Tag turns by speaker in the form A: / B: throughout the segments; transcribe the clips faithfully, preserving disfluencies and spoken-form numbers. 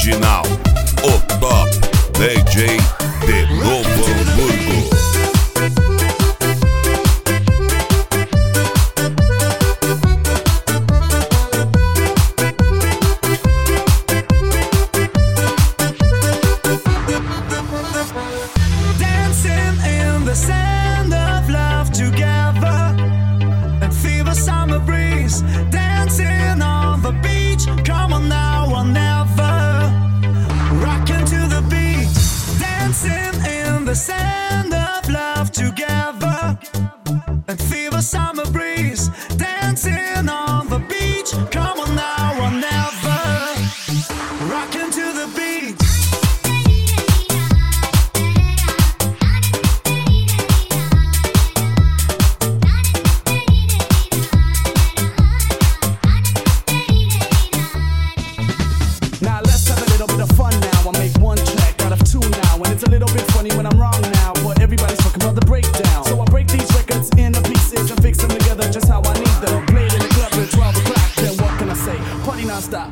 A: original, o top D J de Novo Hamburgo.
B: Sand of love together and feel the summer breeze, dancing on the beach. Come on now or never, rocking to the beat, dancing in the sand of love together and feel the summer breeze, dancing on the beach. Come on now or never, rocking to the beat. It's a little bit funny when I'm wrong now, but everybody's talking about the breakdown. So I break these records into pieces and fix them together just how I need them. Played in the club at twelve o'clock, then what can I say? Party non-stop.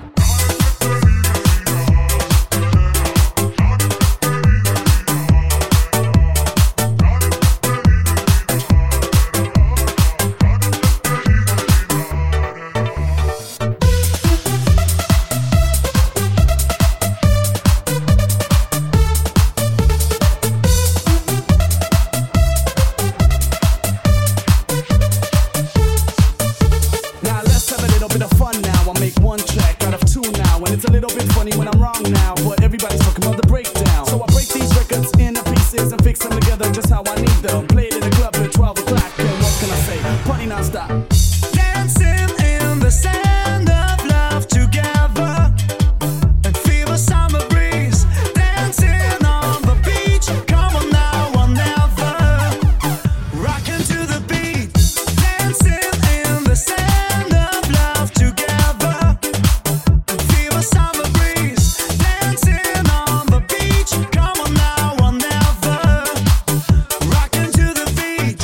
B: It's a little bit funny when I'm wrong now, but everybody's talking about the breakdown. So I break these records into pieces and fix them together just how I need them. Played in the club at twelve o'clock, and what can I say? Party non-stop. Dancing in the sand of love together and feel the summer breeze, dancing on the beach. Come on now or never, rocking to the beat, dancing in the sand of love together. Summer breeze, dancing on the beach. Come on now or never, rocking to the beat.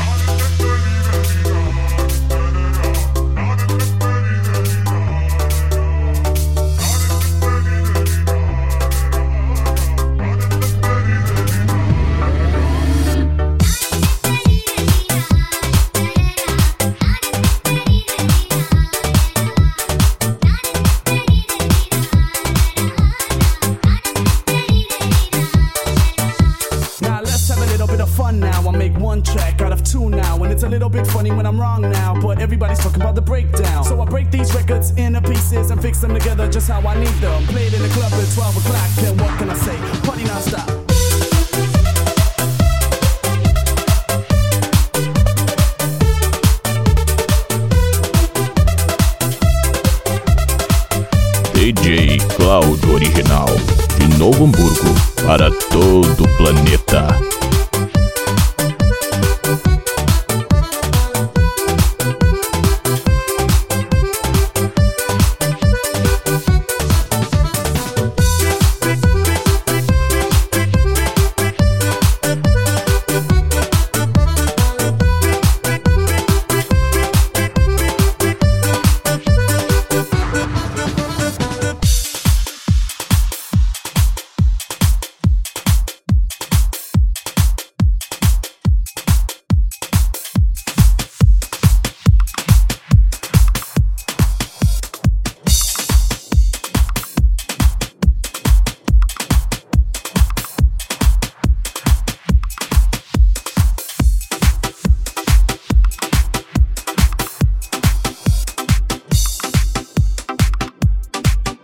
B: Fun now, I make one track out of two now, and it's a little bit funny when I'm wrong now, but everybody's talking about the breakdown. So I break these records into pieces and fix them together just how I need them. Played in the club at twelve o'clock, and what can I say? Party non-stop.
A: D J Cláudio Original, de Novo Hamburgo para todo o planeta.